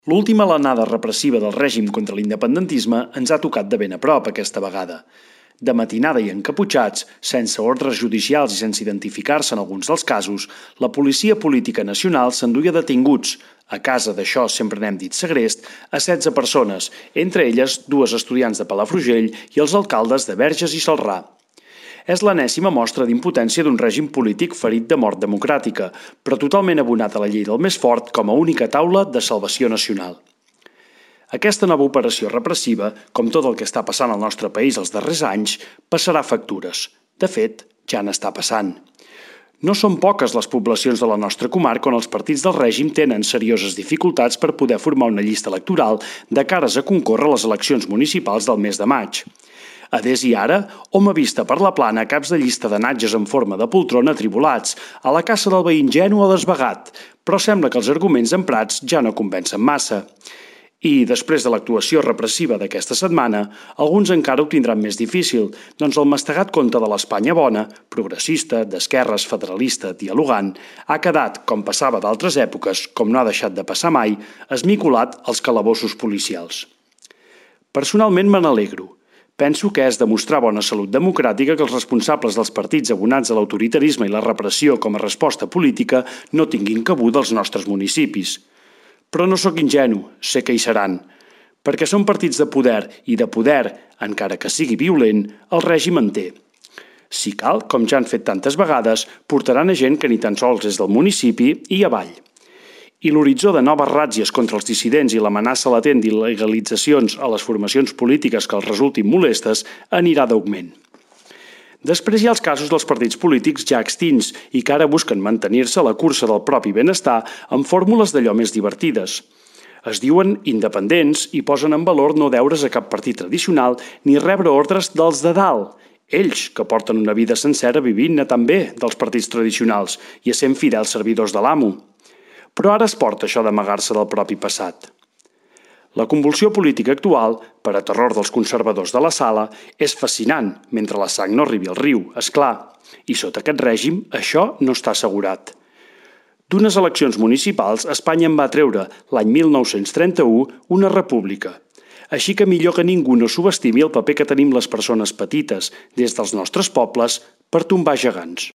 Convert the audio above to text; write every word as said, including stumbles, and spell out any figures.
L'última alenada repressiva del règim contra l'independentisme ens ha tocat de ben a prop aquesta vegada. De matinada i encaputxats, sense ordres judicials i sense identificar-se en alguns dels casos, la Policia Política Nacional s'enduia detinguts, a casa d'això sempre n'hem dit segrest, a setze persones, entre elles dues estudiants de Palafrugell i els alcaldes de Verges i Celrà. És l'enèsima mostra d'impotència d'un règim polític ferit de mort democràtica, però totalment abonat a la llei del més fort com a única taula de salvació nacional. Aquesta nova operació repressiva, com tot el que està passant al nostre país els darrers anys, passarà factures. De fet, ja n'està passant. No són poques les poblacions de la nostra comarca on els partits del règim tenen serioses dificultats per poder formar una llista electoral de cares a concórrer a les eleccions municipals del mes de maig. Adés i ara, hom ha vista per la plana caps de llista de natges en forma de poltrona atribulats, a la caça del veí ingenu o desvagat, però sembla que els arguments emprats ja no convencen massa. I, després de l'actuació repressiva d'aquesta setmana, alguns encara ho tindran més difícil, doncs el mastegat conte de l'Espanya bona, progressista, d'esquerres, federalista, dialogant, ha quedat, com passava d'altres èpoques, com no ha deixat de passar mai, esmicolat als calabossos policials. Personalment me n'alegro. Penso que és demostrar bona salut democràtica que els responsables dels partits abonats a l'autoritarisme i la repressió com a resposta política no tinguin cabuda als nostres municipis. Però no sóc ingenu, sé que hi seran. Perquè són partits de poder i de poder, encara que sigui violent, el règim en té. Si cal, com ja han fet tantes vegades, portaran a gent que ni tan sols és del municipi i avall. I l'horitzó de noves ràtzies contra els dissidents i l'amenaça latent d'il·legalitzacions a les formacions polítiques que els resultin molestes anirà d'augment. Després hi ha els casos dels partits polítics ja extints i que ara busquen mantenir-se a la cursa del propi benestar amb fórmules d'allò més divertides. Es diuen independents i posen en valor no deure's a cap partit tradicional ni rebre ordres dels de dalt, ells que porten una vida sencera vivint-ne també dels partits tradicionals i essent fidels servidors de l'amo. Però ara es porta això d'amagar-se del propi passat. La convulsió política actual, per a terror dels conservadors de la sala, és fascinant, mentre la sang no arribi al riu, és clar. I sota aquest règim, això no està assegurat. D'unes eleccions municipals, Espanya en va treure, l'any mil nou-cents trenta-u, una república. Així que millor que ningú no subestimi el paper que tenim les persones petites, des dels nostres pobles, per tombar gegants.